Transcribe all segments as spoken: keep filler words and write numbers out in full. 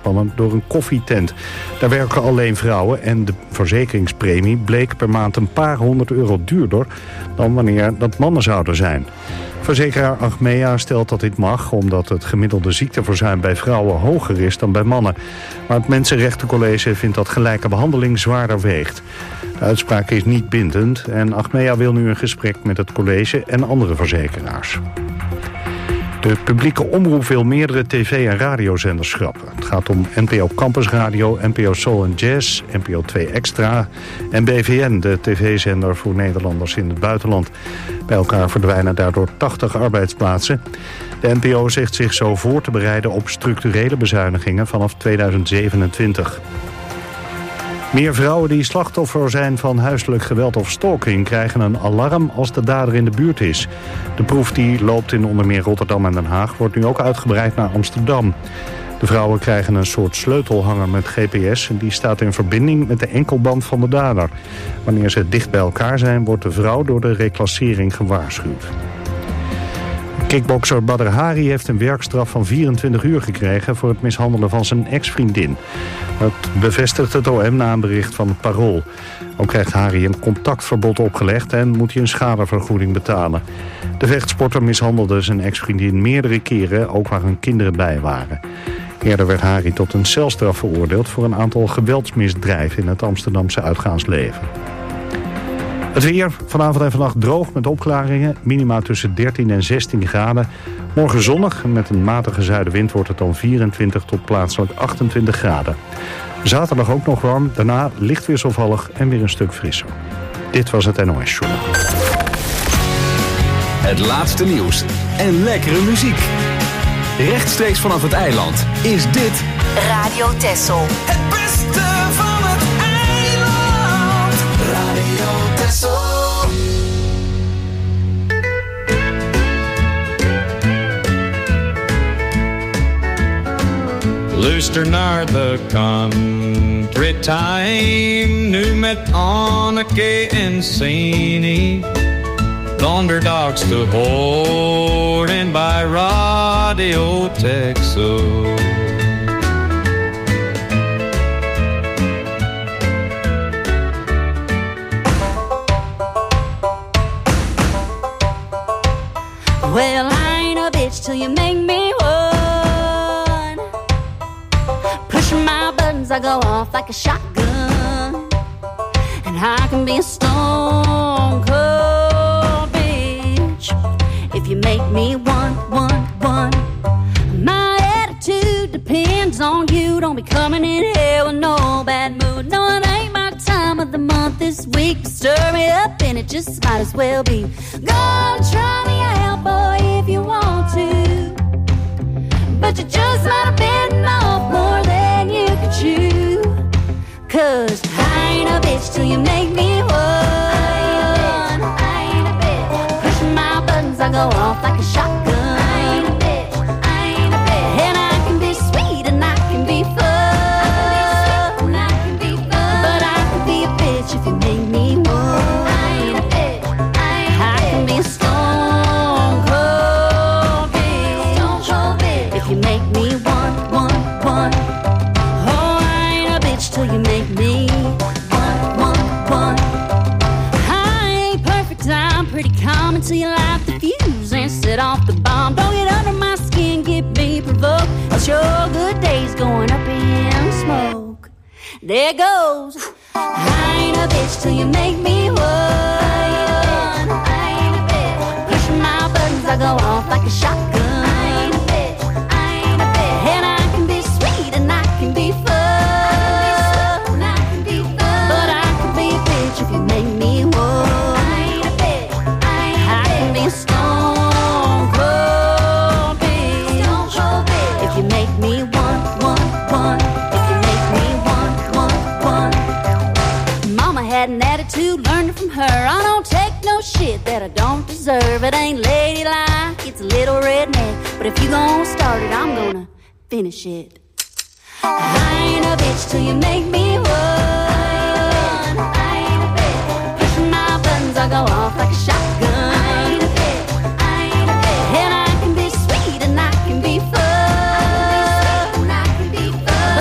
aanspannen door een koffietent. Daar werken alleen vrouwen en de verzekeringspremie bleek per maand een paar honderd euro duurder dan wanneer dat mannen zouden zijn. Verzekeraar Achmea stelt dat dit mag omdat het gemiddelde ziekteverzuim bij vrouwen hoger is dan bij mannen. Maar het Mensenrechtencollege vindt dat gelijke behandeling zwaarder weegt. De uitspraak is niet bindend en Achmea wil nu een gesprek met het college en andere verzekeraars. De publieke omroep wil meerdere tv- en radiozenders schrappen. Het gaat om N P O Campus Radio, N P O Soul en Jazz, N P O twee Extra en B V N, de tv-zender voor Nederlanders in het buitenland. Bij elkaar verdwijnen daardoor tachtig arbeidsplaatsen. De N P O zegt zich zo voor te bereiden op structurele bezuinigingen vanaf tweeduizend zevenentwintig. Meer vrouwen die slachtoffer zijn van huiselijk geweld of stalking krijgen een alarm als de dader in de buurt is. De proef die loopt in onder meer Rotterdam en Den Haag wordt nu ook uitgebreid naar Amsterdam. De vrouwen krijgen een soort sleutelhanger met G P S en die staat in verbinding met de enkelband van de dader. Wanneer ze dicht bij elkaar zijn wordt de vrouw door de reclassering gewaarschuwd. Kickbokser Badr Hari heeft een werkstraf van vierentwintig uur gekregen voor het mishandelen van zijn ex-vriendin. Dat bevestigt het O M na een bericht van het Parool. Ook krijgt Hari een contactverbod opgelegd en moet hij een schadevergoeding betalen. De vechtsporter mishandelde zijn ex-vriendin meerdere keren, ook waar hun kinderen bij waren. Eerder werd Hari tot een celstraf veroordeeld voor een aantal geweldsmisdrijven in het Amsterdamse uitgaansleven. Het weer, vanavond en vannacht droog met opklaringen. Minima tussen dertien en zestien graden. Morgen zonnig en met een matige zuidenwind wordt het dan vierentwintig tot plaatselijk achtentwintig graden. Zaterdag ook nog warm, daarna licht wisselvallig en weer een stuk frisser. Dit was het N O S Journal. Het laatste nieuws en lekkere muziek. Rechtstreeks vanaf het eiland is dit Radio Texel. Het beste van het eiland. Radio Texel. Luister naar de country time, nu met Anneke en Sini. Thunderdogs te horen bij Radio Texel. Well, I ain't a bitch till you make me one. Pushing my buttons, I go off like a shotgun. And I can be a stone cold bitch if you make me one, one, one. My attitude depends on you. Don't be coming in here with no bad mood. No, it ain't my time of the month this week. Stir me up and it just might as well be. Go try me out, boy, if you want to. But you just might have bitten off more than you could chew. Cause I ain't a bitch till you make me one. I ain't a bitch, I ain't a bitch. Pushing my buttons, I go off like a shotgun. I ain't a bitch, I ain't a bitch. And I can be sweet and I can be fun. I can be sweet and I can be fun. But I can be a bitch if you make me one. I ain't a bitch, I ain't a bitch. I can be a stone cold bitch. Stone cold bitch. If you make me one, one, one. Oh, I ain't a bitch till you make me one, one, one. I ain't perfect, I'm pretty calm until you light the fuse and set off the bomb. Don't get under my skin, get me provoked. Else your good day's going up in smoke. There goes. I ain't a bitch till you make me one. I ain't a bitch. Pushing my buttons, I go off like a shotgun. I ain't a bitch, I ain't a bitch. And I can be sweet and I can be fun. I can be fun, but I can be a bitch if you make me one. I ain't a bitch, I ain't a bitch. I can be a stone cold bitch. Stone cold bitch. If you make me one, one, one. If you make me one, one, one. Mama had an attitude, learned it from her. I don't take no shit that I don't deserve. It ain't ladylike, it's a little redneck. But if you gon' start it, I'm gonna finish it. I ain't a bitch till you make me one. I ain't a bitch. Pushing my buttons, I go off like a shotgun. I ain't a bitch, I ain't a bitch. And I can be sweet and I can be fun. I can be sweet and I can be fun.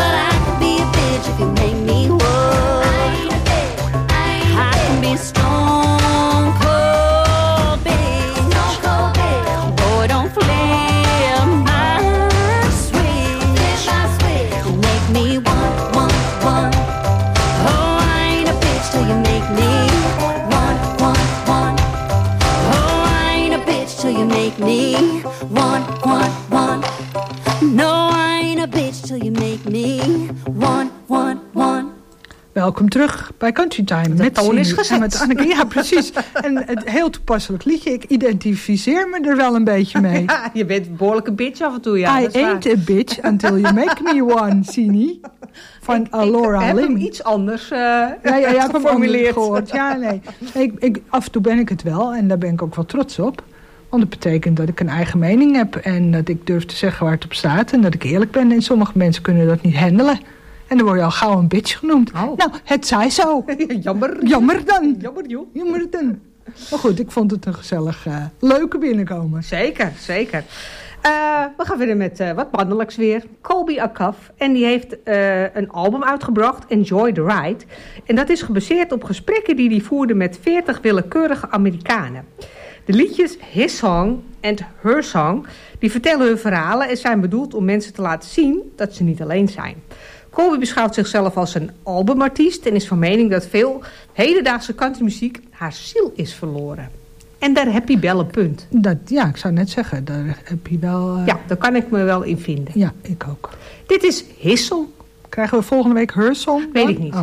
make me one, one, one. Welkom terug bij Country Time. De met toon is Cindy gezet. en met Anneke. Ja, precies. En het heel toepasselijk liedje. Ik identificeer me er wel een beetje mee. Ja, je bent een behoorlijke bitch af en toe, ja. I dat is ain't waar. a bitch until you make me one, Cindy. Van Ik Laura heb hem Lynn. iets anders uh, Ja, ja, ja, ik heb hem anders geformuleerd. gehoord. Ja, nee. Ik, ik, af en toe ben ik het wel en daar ben ik ook wel trots op. Want dat betekent dat ik een eigen mening heb en dat ik durf te zeggen waar het op staat en dat ik eerlijk ben. En sommige mensen kunnen dat niet handelen. En dan word je al gauw een bitch genoemd. Oh. Nou, het zij zo. Jammer. Jammer dan. Jammer, joh. Jammer dan. Maar goed, ik vond het een gezellig, uh, leuke binnenkomen. Zeker, zeker. Uh, we gaan verder met uh, wat mannelijks weer. Colby Akaf. En die heeft uh, een album uitgebracht, Enjoy the Ride. En dat is gebaseerd op gesprekken die hij voerde met veertig willekeurige Amerikanen. De liedjes His Song en Her Song, die vertellen hun verhalen en zijn bedoeld om mensen te laten zien dat ze niet alleen zijn. Colby beschouwt zichzelf als een albumartiest en is van mening dat veel hedendaagse countrymuziek haar ziel is verloren. En daar heb je wel een punt. Dat, ja, ik zou net zeggen, daar heb je wel... Uh, Ja, daar kan ik me wel in vinden. Ja, ik ook. Dit is His Song. Krijgen we volgende week Her Song dan? Weet ik niet. Oh.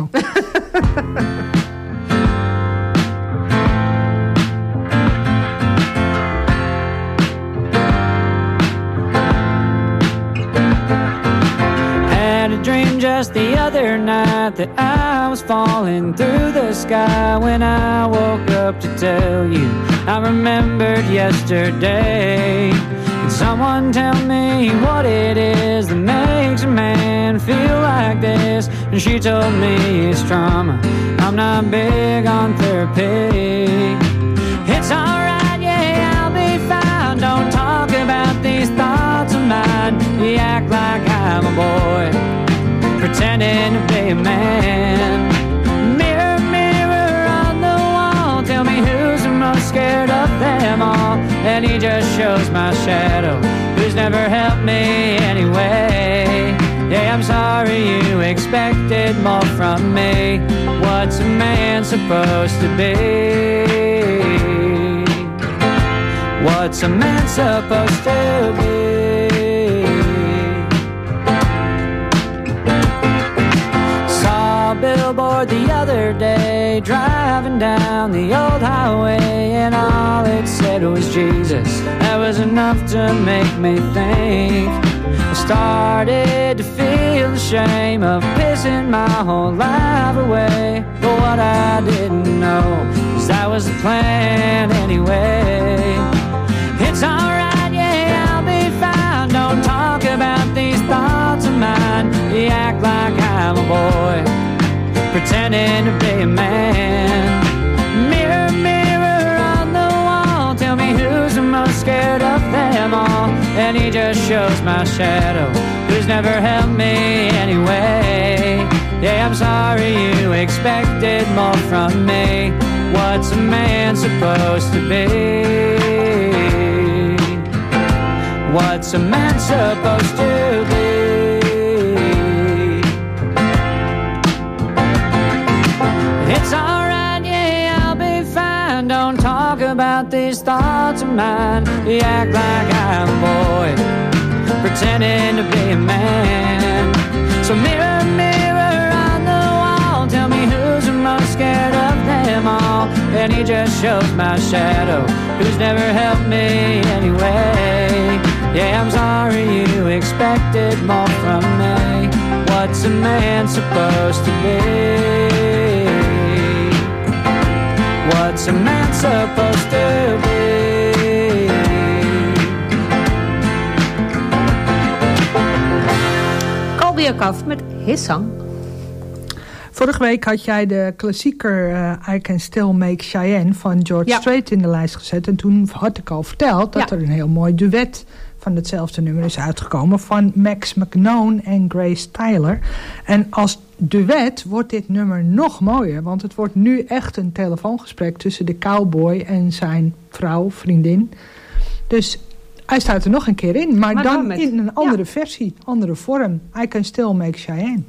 Had a dream just the other night that I was falling through the sky. When I woke up to tell you I remembered yesterday. Can someone tell me what it is that makes a man feel like this? And she told me it's trauma. I'm not big on therapy. It's alright, yeah, I'll be fine. Don't talk about these thoughts of mine. You act like I'm a boy, pretending to be a man. Mirror, mirror on the wall, tell me who's the most scared of them all. And he just shows my shadow, who's never helped me anyway. Yeah, I'm sorry you expected more from me. What's a man supposed to be? What's a man supposed to be? Saw a billboard the other day, driving down the old highway, and all it said was Jesus. That was enough to make me think. I started to feel the shame of pissing my whole life away. But what I didn't know is that was the plan anyway. It's alright, yeah, I'll be fine. Don't talk about these thoughts of mine. You act like I'm a boy, pretending to be a man. Mirror, mirror on the wall, tell me who's the most scared of them all. And he just shows my shadow, who's never helped me anyway. Yeah, I'm sorry you expected more from me. What's a man supposed to be? What's a man supposed to be? It's alright, yeah, I'll be fine. Don't talk about these thoughts of mine. You act like I'm a boy, pretending to be a man. So mirror, mirror on the wall, tell me who's the most scared of them all. And he just shows my shadow, who's never helped me anyway. Yeah, I'm sorry you expected more from me. What's a man supposed to be? What's a man supposed to be? Colby Akaf met His Song. Vorige week had jij de klassieker uh, I Can Still Make Cheyenne van George Ja. Strait in de lijst gezet. En toen had ik al verteld dat Ja. er een heel mooi duet van hetzelfde nummer is uitgekomen van Max McNone en Grace Tyler. En als duet wordt dit nummer nog mooier, want het wordt nu echt een telefoongesprek tussen de cowboy en zijn vrouw, vriendin. Dus hij staat er nog een keer in, maar, Maar dan dan met- in een andere ja. versie, andere vorm. I Can Still Make Cheyenne.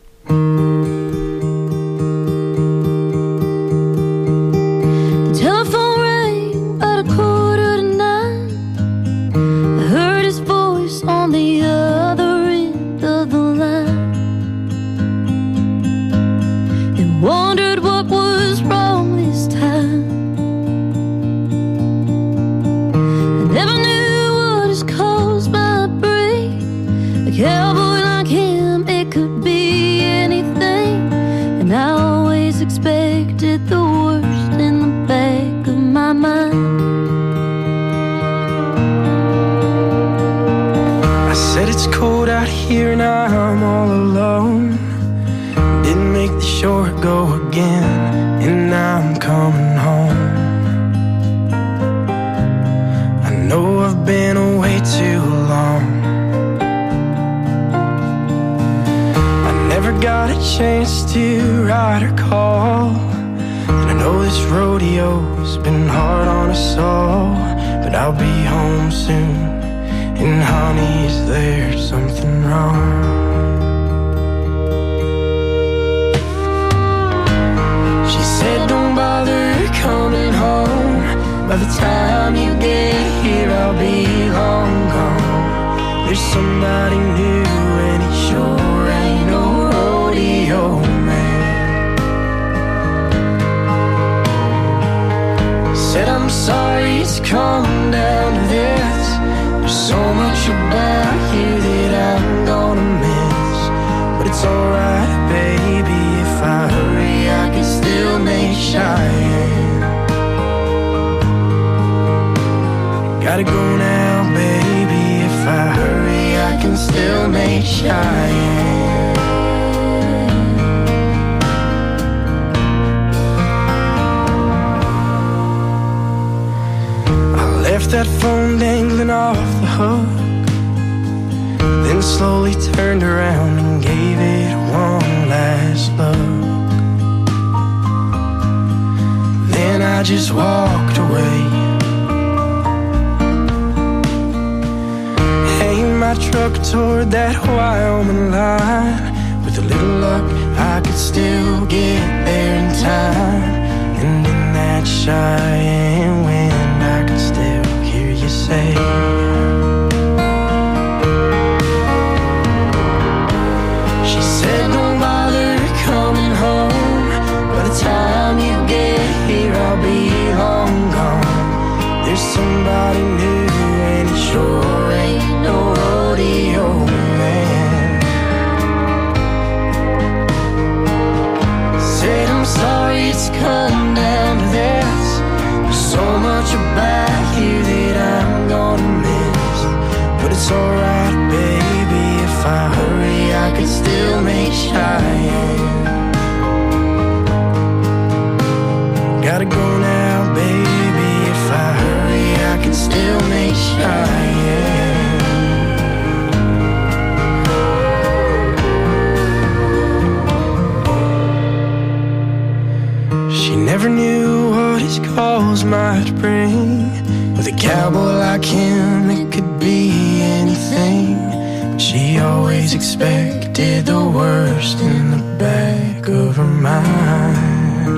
The telephone rang about a quarter to nine. I heard his voice on the other end of the line. short go again, and I'm coming home. I know I've been away too long. I never got a chance to ride or call, and I know this rodeo's been hard on us all, but I'll be home soon. And honey, is there something wrong? She said don't bother coming home. By the time you get here I'll be long gone. There's somebody new and he sure ain't no rodeo man. Said I'm sorry it's come down to this. There's so much about you that I'm gonna miss, but it's alright, baby, if I hurry I can still make Cheyenne. Gotta go now, baby, if I hurry I can still make Cheyenne. I left that phone dangling off the hook, then slowly turned around and gave it one last look. Then I just walked away. Aimed my truck toward that Wyoming line. With a little luck I could still get there in time. And in that Cheyenne wind I could still hear you say, she said don't bother coming home. By the time you get here I'll be long gone. There's somebody new and he sure ain't no rodeo man. Said I'm sorry it's come down to this. There's so much about you that I'm gonna miss, but it's alright, baby, if I hurry I can still make Cheyenne. Gotta go now, baby, if I hurry I can still make Cheyenne. She never knew what his calls might bring. With a cowboy like him it could be anything, but she always expected the worst in the back of her mind.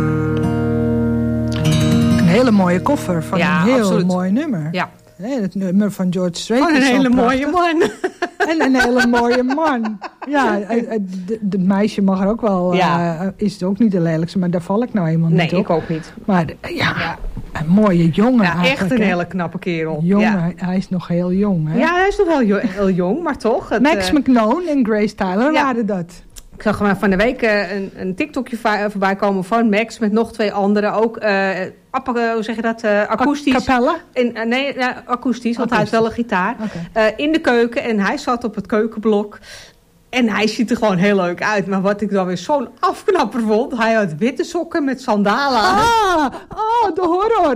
Een hele mooie koffer van Ja, een heel absoluut. mooi nummer. Ja. Nee, het nummer van George Strait Van een is zo hele mooie prachtig. man. En een hele mooie man. Ja, het meisje mag er ook wel... Ja. Uh, is het ook niet de lelijkste, maar daar val ik nou helemaal Nee, niet op. ik ook niet. Maar uh, ja, ja, een mooie jongen Ja, echt eigenlijk, een hè. hele knappe kerel. Jongen, Ja. hij, hij is nog heel jong, hè? Ja, hij is nog wel jo- heel jong, maar toch. Het, Max uh, McNone en Grace Tyler Ja. waren dat. Ik zag maar van de week uh, een, een TikTokje va- voorbij komen van Max met nog twee anderen. Ook, uh, app- uh, hoe zeg je dat, uh, akoestisch. Capella? In, uh, nee, uh, akoestisch, want hij heeft wel een gitaar. Okay. Uh, in de keuken en hij zat op het keukenblok. En hij ziet er gewoon heel leuk uit. Maar wat ik dan weer zo'n afknapper vond. Hij had witte sokken met sandalen aan. Ah, oh, de horror.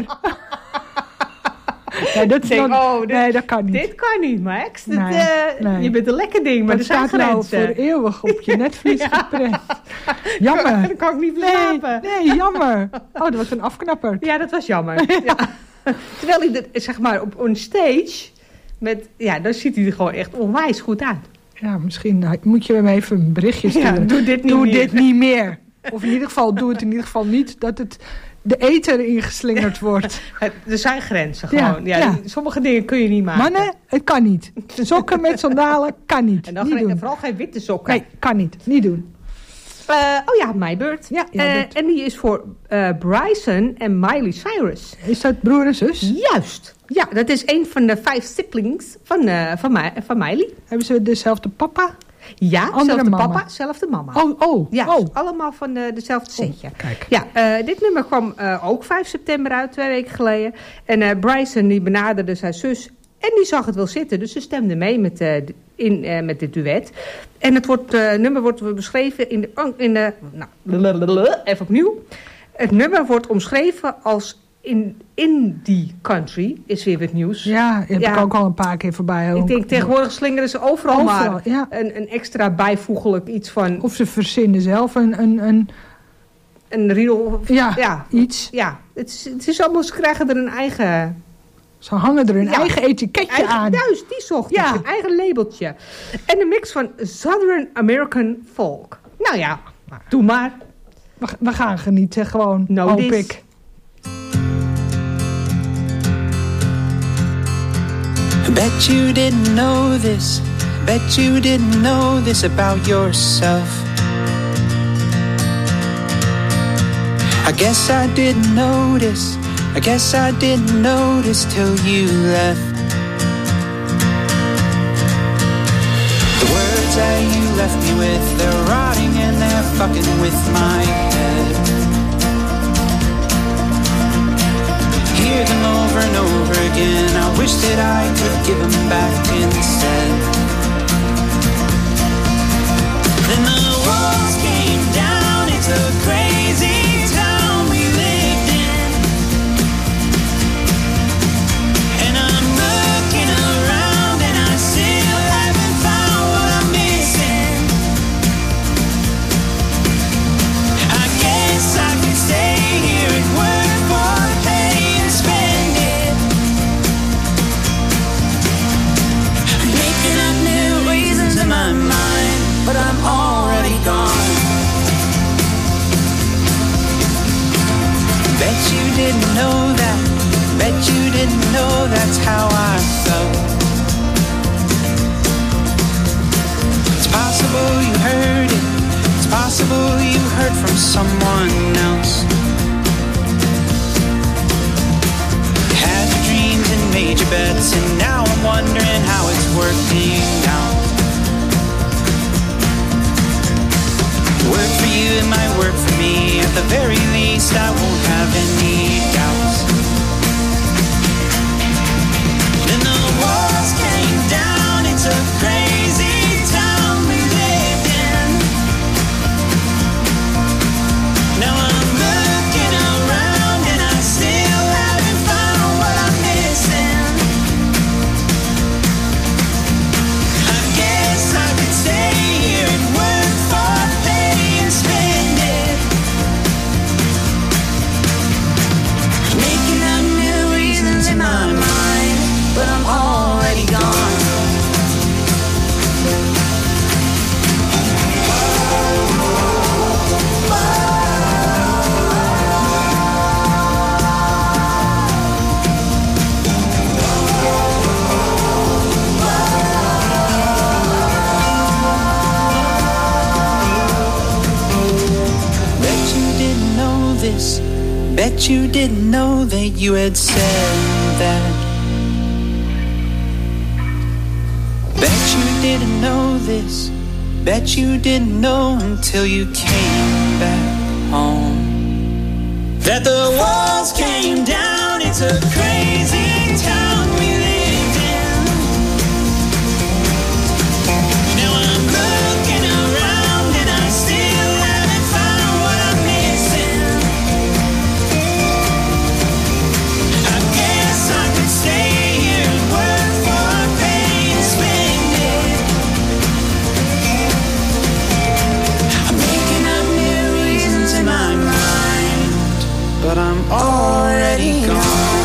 Nee, dat, is Ik denk, dan- oh, dit, nee, dat kan niet. Dit kan niet, Max. Dit, Nee, uh, nee. Je bent een lekker ding, maar dat er zijn staat nou grenzen. voor eeuwig op je netvlies Ja. geprent. Jammer. Dan kan ik niet Nee, slapen. nee, jammer. Oh, dat was een afknapper. Ja, dat was jammer. Ja. Terwijl hij, de, zeg maar, op een stage... Met, ja, dan ziet hij er gewoon echt onwijs goed uit. Ja, misschien moet je hem even een berichtje sturen. Ja, doe dit niet doe meer. dit niet meer. Of in ieder geval, doe het in ieder geval niet dat het de ether ingeslingerd wordt. Het, er zijn grenzen Ja, gewoon. Ja, ja. Sommige dingen kun je niet maken. Mannen, het kan niet. Sokken met sandalen kan niet. En dan niet geen- doen. vooral geen witte sokken. Nee, kan niet. Niet doen. Uh, oh ja, mijn beurt. Ja, jouw Uh, beurt. en die is voor uh, Bryson en Miley Cyrus. Is dat broer en zus? Juist. Ja, dat is een van de vijf siblings van, uh, van, mij, van Miley. Hebben ze dezelfde papa? Ja, Andere zelfde mama. papa, zelfde mama. Oh, oh, Ja, oh. allemaal van de, dezelfde setje. Kijk. Ja, uh, dit nummer kwam uh, ook vijf september uit, twee weken geleden. En uh, Bryson die benaderde zijn zus En die zag het wel zitten, dus ze stemde mee met, uh, in, uh, met dit duet. En het wordt, uh, nummer wordt beschreven in de... In de nou, even opnieuw. Het nummer wordt omschreven als in indie country, is weer het nieuws. Ja, heb ja. ik ook al een paar keer voorbij. Ik denk, tegenwoordig slingeren ze overal, overal maar ja. een, een extra bijvoeglijk iets van... Of ze verzinnen zelf een... een, een... Een riedel... Ja, ja, iets. Ja, het is, het is allemaal, ze krijgen er een eigen... Ze hangen er een ja, eigen etiketje eigen, aan. Juist, die zocht ja. een eigen labeltje. En een mix van Southern American folk. Nou ja, doe maar. We, we gaan genieten gewoon, no hoop this. ik. Bet you didn't know this. Bet you didn't know this about yourself. I guess I didn't notice. I guess I didn't notice till you left. The words that you left me with, they're rotting and they're fucking with my head. Hear them over and over again. I wish that I could give them back instead. Then the walls came down, it's a crazy town we lived in. And I'm looking around and I still haven't found what I'm missing. I guess I could stay here and work for pay and spend it. Making up new reasons in my mind, but I'm already gone. Bet you didn't know that. Bet you didn't know that's how I felt. It's possible you heard it. It's possible you heard from someone else. You had your dreams and made your bets, and now I'm wondering how it's working out. Work for you, it might work for me. At the very least, I won't have any doubts. Then the walls came down, it's a crazy town we lived in. Now I'm looking around and I still haven't found what I'm missing. I guess I could stay here and work for pay and spend it. Making up new reasons in my mind, but I'm already gone. Bet you didn't know this. Bet you didn't know that you had said that. Bet you didn't know this. Bet you didn't know until you came back home. That the walls came down, it's a crazy town we lived in. Now I'm looking around and I still haven't found what I'm missing. I guess I could stay here and work for pay and spend it. I'm making up new reasons in my mind, but I'm already gone.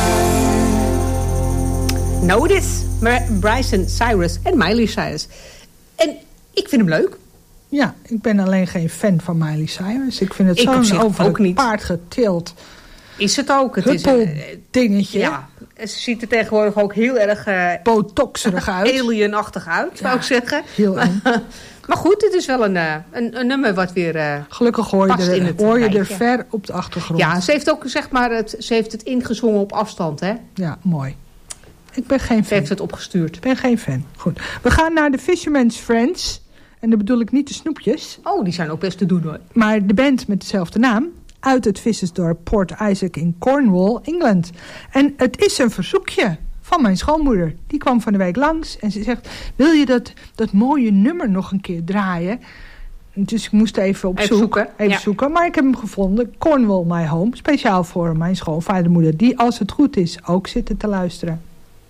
Notice, Bryson Cyrus en Miley Cyrus. En ik vind hem leuk. Ja, ik ben alleen geen fan van Miley Cyrus. Ik vind het Ik op zo'n zich over ook het niet. paard getild Is het ook. Het is, huppel eh, dingetje. ja, ze ziet er tegenwoordig ook heel erg eh, Botoxerig uit. alienachtig uit, zou Ja, ik zeggen. heel eng. Maar goed, het is wel een, eh, een, een nummer wat weer... eh, Gelukkig hoor je, past in er, het hoor je er rijtje. ver op de achtergrond. ja, ze heeft ook zeg maar het, ze heeft het ingezongen op afstand, hè? Ja, mooi. Ik ben geen Ze fan. heeft het opgestuurd. Ik ben geen fan. Goed. We gaan naar de Fisherman's Friends. En dan bedoel ik niet de snoepjes. Oh, die zijn ook best te doen, hoor. Maar de band met dezelfde naam. Uit het vissersdorp Port Isaac in Cornwall, Engeland. En het is een verzoekje van mijn schoonmoeder. Die kwam van de week langs en ze zegt, wil je dat, dat mooie nummer nog een keer draaien? Dus ik moest even op Even zoek, zoeken, even ja. zoeken. Maar ik heb hem gevonden, Cornwall My Home. Speciaal voor mijn schoonvader en moeder. Die, als het goed is, ook zitten te luisteren.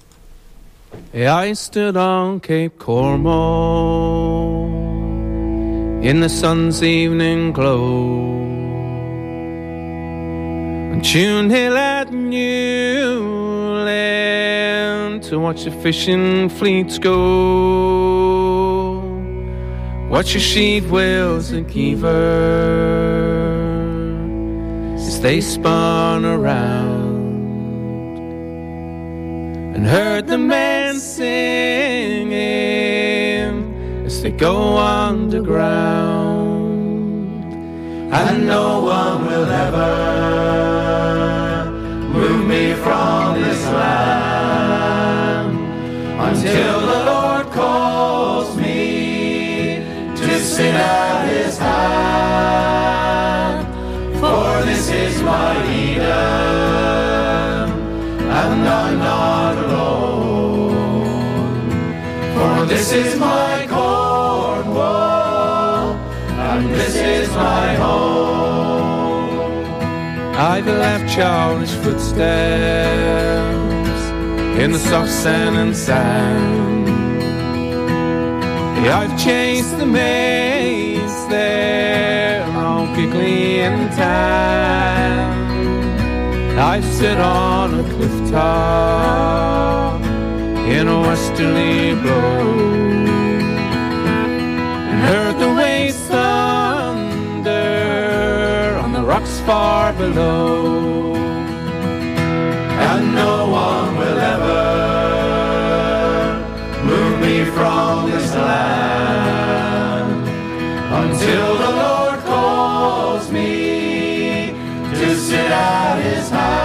I stood on Cape Cornwall in the sun's evening glow, on Tune Hill at Newland to watch the fishing fleets go, watch the sheet whales and keevers as they spun around, and heard the men singing as they go underground. And no one will ever move me from this land until the Lord calls me to sit at his hand. For this is my Eden, and I'm not alone. For this is my Cornwall, and this is my home. I've left childish footsteps in the soft sand and sand. I've chased the maids there all quickly in time. I've stood on a cliff top in a westerly blow and heard the waves thunder on the rocks far below. And no one will ever move me from this land until the Lord calls me to sit at his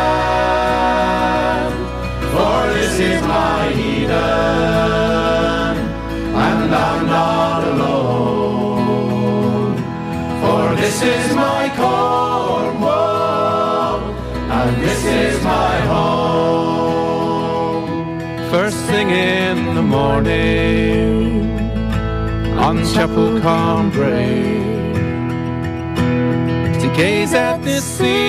hand. For this is my Eden, and I'm not alone. For this is my Cornwall, and this is my home. First thing in the morning on Chapel Cambrai, to gaze at the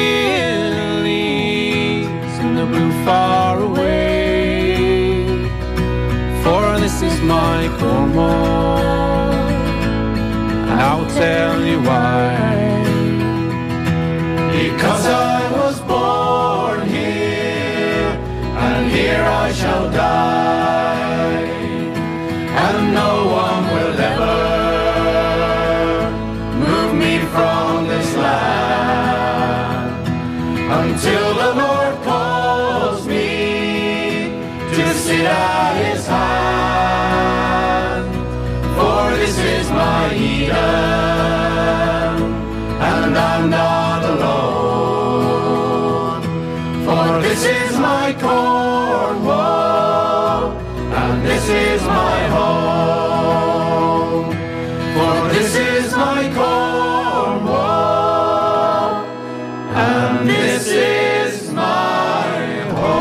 lilies in the blue far away. For this is my Cornwall, and I'll tell you why. Because I was born here, and here I shall die, and no one will ever move me from this land until the Lord calls me to sit at his hand. For this is my Eden, and I'm not alone. For this is my Cornwall, and this is my home. For this is my Cornwall, and this is my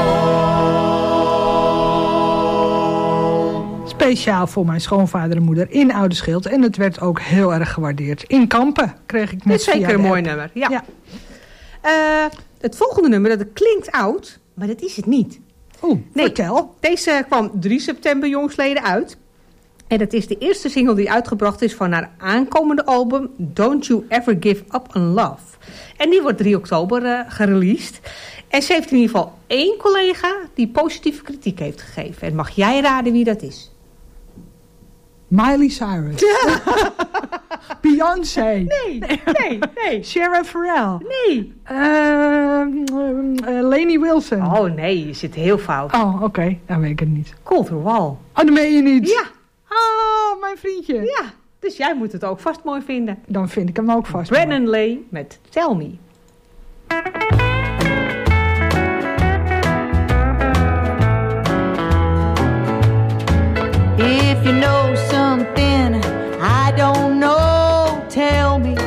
home. Speciaal voor mijn schoonvader en moeder in Oudeschip. En het werd ook heel erg gewaardeerd. In Kampen kreeg ik Dit net is zeker via een de mooi app. nummer. Ja. Ja. Eh, het volgende nummer, dat klinkt oud, maar dat is het niet. Oeh, Nee. vertel. Deze kwam drie september jongsleden uit. En het is de eerste single die uitgebracht is van haar aankomende album Don't You Ever Give Up on Love. En die wordt drie oktober uh, gereleased. En ze heeft in ieder geval één collega die positieve kritiek heeft gegeven. En mag jij raden wie dat is? Miley Cyrus. Beyoncé. Nee, nee, nee. Sharon Farrell. Nee. Uh, uh, Lainey Wilson. Oh nee, je zit heel fout. Oh, oké. Okay. Dan weet ik het niet. Colter Wall. Oh, dat meen je niet? Ja. Oh, mijn vriendje. Ja, dus jij moet het ook vast mooi vinden. Dan vind ik hem ook vast Brennan mooi. Lay met Tell Me. If you know something I don't know, tell me.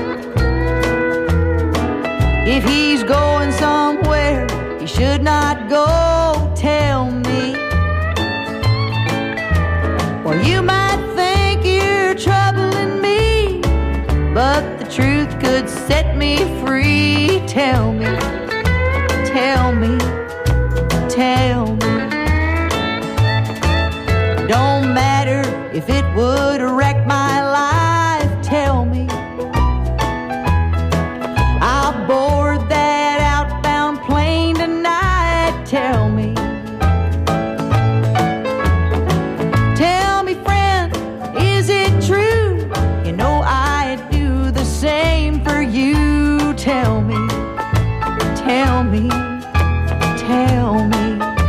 If he's going somewhere he should not go, tell me. truth could set me free, tell me, tell me, tell me. Don't matter if it would wreck my life, tell me. I'll board that outbound plane tonight, tell me. Tell me, friend, is it true? You know I'd do the same for you. Tell me, tell me, tell me.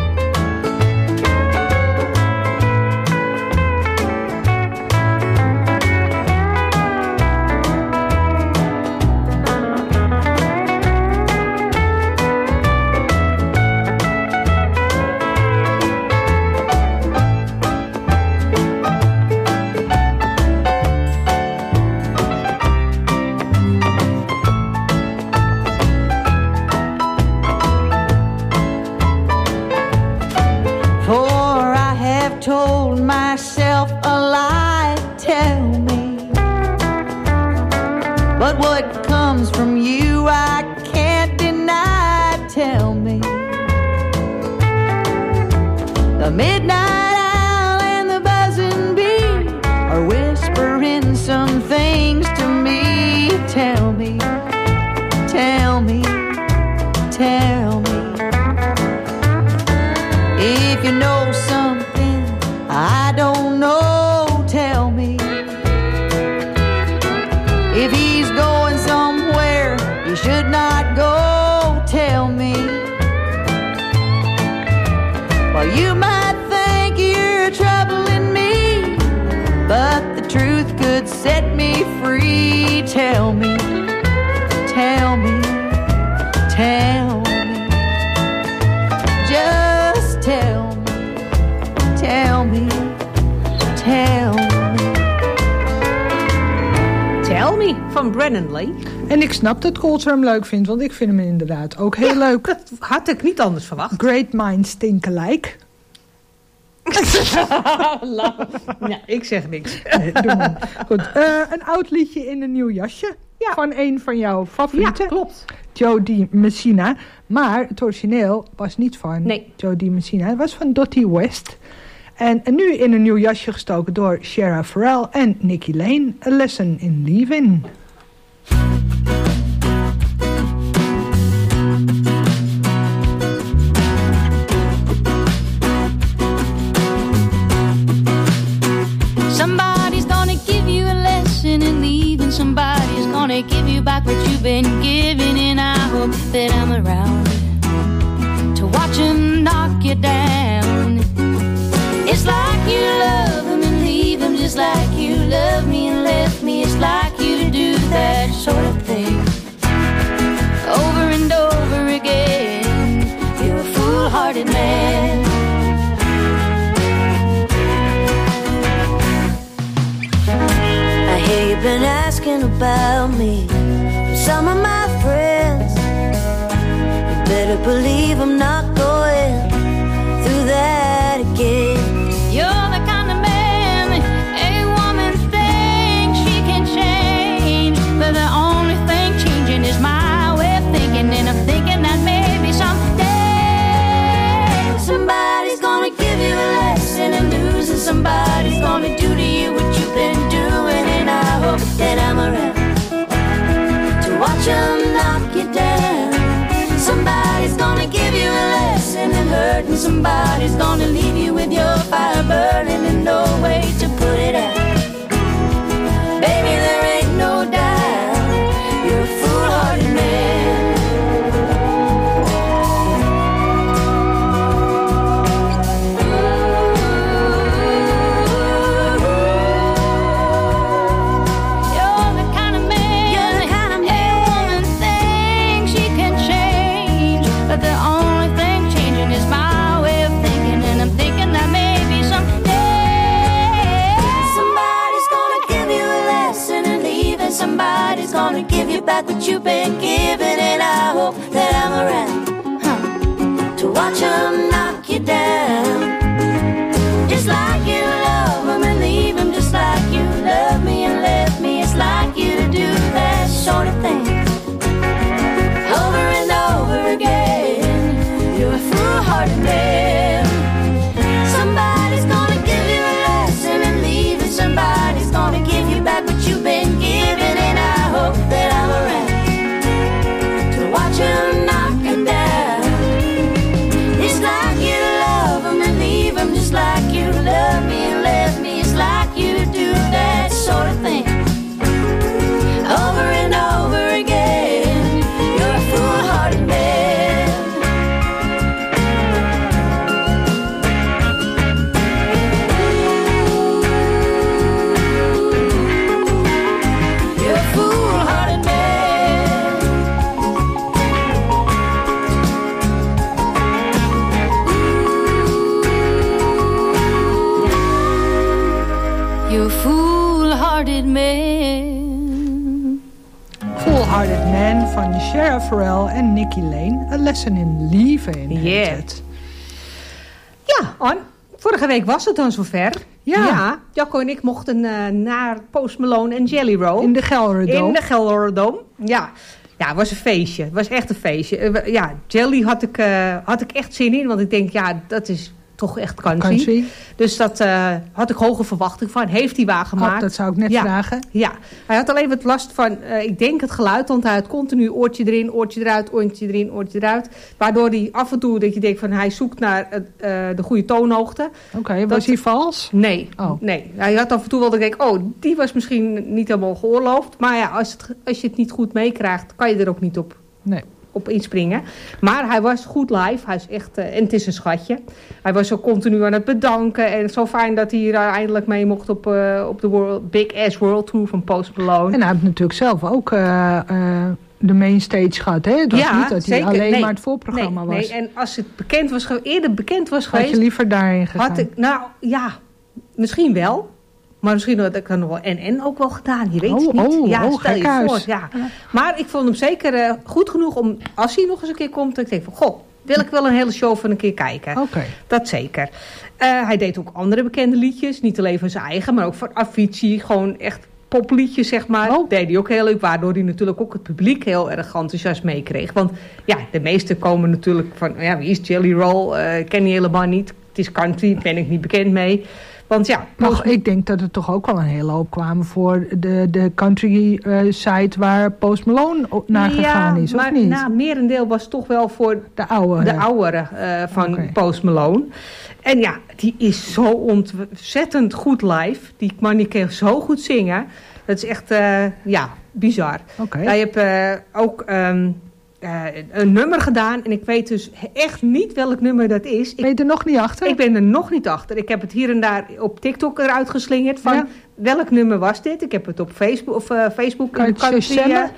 Told myself a lie, tell me. But what comes from you I can't deny, tell me. The midnight owl and the buzzing bee are whispering some things to me, tell me, tell me, tell me. If you know something I don't know, tell me. If he's going somewhere he should not go, tell me. Well, you might think you're troubling me, but the truth could set me free, tell me, tell me, tell me. Just tell me, tell me, tell me. Tell Me van Brennan Lee. En ik snap dat Colter hem leuk vindt, want ik vind hem inderdaad ook heel leuk. Dat had ik niet anders verwacht. Great minds think alike. Ja, ik zeg niks. Nee, doe maar. Goed, uh, een oud liedje in een nieuw jasje. Ja. Van een van jouw favorieten. Ja, klopt. Joe Di Messina. Maar het origineel was niet van nee. Joe Di Messina. Het was van Dottie West. En nu in een nieuw jasje gestoken door Shara Farrell en Nikki Lane. A Lesson in Leaving. Somebody's gonna give you a lesson in leaving. Somebody's gonna give you back what you've been given. And I hope that I'm around to watch them knock you down. It's like you love him and leave him, just like you love me and left me. It's like you do that sort of thing over and over again. You're a foolhardy man. I hear you've been asking about me from some of my friends. You better believe I'm not going through that again. You're the kind of man a woman thinks she can change, but the only thing changing is my way of thinking. And I'm thinking that maybe someday somebody's gonna give you a lesson in losing. Somebody's gonna do to you what you've been doing. And I hope that I'm around to watch them knock you down. Somebody's gonna give you a lesson in hurting. Somebody's gonna leave you with your fire burning and no way to put it out. Baby, there ain't no doubt you're a foolhardy man. you're the kind of man, You're the kind of a woman thinks she can change, but the only thing changing is my way of thinking. And I'm thinking that maybe someday Somebody's gonna give you a lesson in leaving. Somebody's gonna give you back what you've been given. And I hope that I'm around huh, to watch them knock you down. Just like you love them and leave them. Just like you love me and left me. It's like you to do that Cold-Hearted Man van Shara Farrell en Nicky Lane. A Lesson in Leaving. Yeah. Ja, Ann. Vorige week was het dan zover. Ja. ja Jacco en ik mochten uh, naar Post Malone en Jelly Roll. In de Gelderdoom. In de Gelderdoom, ja. Ja, het was een feestje. Het was echt een feestje. Uh, ja, Jelly had ik, uh, had ik echt zin in. Want ik denk, ja, dat is toch echt country. country. Dus dat uh, had ik hoge verwachting van. Heeft hij waargemaakt. Oh, dat zou ik net ja. vragen. Ja, hij had alleen wat last van, uh, ik denk het geluid. Want hij had continu oortje erin, oortje eruit, oortje erin, oortje eruit. Waardoor hij af en toe, dat je denkt van, hij zoekt naar uh, de goede toonhoogte. Oké, okay, was hij vals? Nee, oh. nee. Hij had af en toe wel dat ik denk, oh, die was misschien niet helemaal geoorloofd. Maar ja, als, het, als je het niet goed meekrijgt, kan je er ook niet op. Nee. op inspringen. Maar hij was goed live. Hij is echt, uh, en het is een schatje. Hij was ook continu aan het bedanken. En zo fijn dat hij hier uh, eindelijk mee mocht op, uh, op de world, Big Ass World Tour van Post Malone. En hij heeft natuurlijk zelf ook uh, uh, de mainstage gehad. Hè? Het was ja, niet dat zeker. hij alleen nee, maar het voorprogramma nee, was. Nee, en als het bekend was, eerder bekend was had geweest... Had je liever daarin gegaan? Had ik, nou, ja, misschien wel. Maar misschien had ik dan nog wel en en ook wel gedaan. Je weet oh, het niet. Oh, ja, oh, stel je huis. voor. Ja. Maar ik vond hem zeker uh, goed genoeg om, als hij nog eens een keer komt, dat ik denk van, goh, wil ik wel een hele show van een keer kijken. Okay. Dat zeker. Uh, hij deed ook andere bekende liedjes. Niet alleen van zijn eigen, maar ook van Avicii. Gewoon echt popliedjes, zeg maar. Oh. Deed hij ook heel leuk. Waardoor hij natuurlijk ook het publiek heel erg enthousiast meekreeg. Want ja, de meesten komen natuurlijk van, ja, wie is Jelly Roll? Uh, ik ken die helemaal niet. Het is country, daar ben ik niet bekend mee. Want ja, Post... ik denk dat er toch ook wel een hele hoop kwamen voor de, de country uh, site waar Post Malone naar ja, gegaan is, of maar, niet? Nou, merendeel was toch wel voor de ouderen, de ouderen uh, van okay. Post Malone. En ja, die is zo ontzettend goed live. Die man die kan zo goed zingen. Dat is echt, uh, ja, bizar. Okay. Hij heeft uh, ook... Um, Uh, een nummer gedaan. En ik weet dus echt niet welk nummer dat is. Ik, ben je er nog niet achter? Ik ben er nog niet achter. Ik heb het hier en daar op TikTok eruit geslingerd. Van ja. welk nummer was dit? Ik heb het op Facebook. Of uh, Facebook. Kan je het zo zeggen?